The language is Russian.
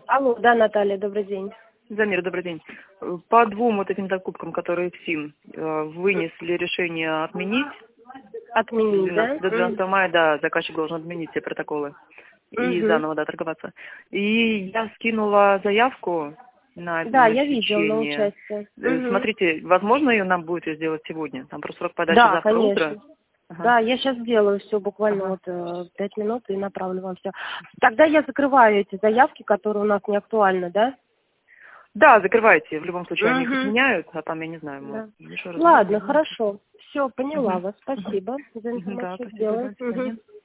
Алло, да, Наталья, добрый день. Замир, добрый день. По двум вот этим закупкам, которые в СИМ, вынесли решение отменить. Отменить, да? До 12 мая, да, заказчик должен отменить все протоколы и заново, да, торговаться. И я скинула заявку на Да, я видела на обеспечение. участие. Смотрите, возможно, ее нам будет сделать сегодня? Там просто срок подачи Да, завтра конечно. утро. Ага. Да, я сейчас сделаю все буквально Ага. 5 минут и направлю вам все. Тогда я закрываю эти заявки, которые у нас не актуальны, да? Да, закрывайте. В любом случае они их Угу. отменяют, а там, я не знаю, Да. еще раз. Ладно, хорошо. Все, поняла Угу. вас. Спасибо за Да, информацию. спасибо. Сделаю. До свидания.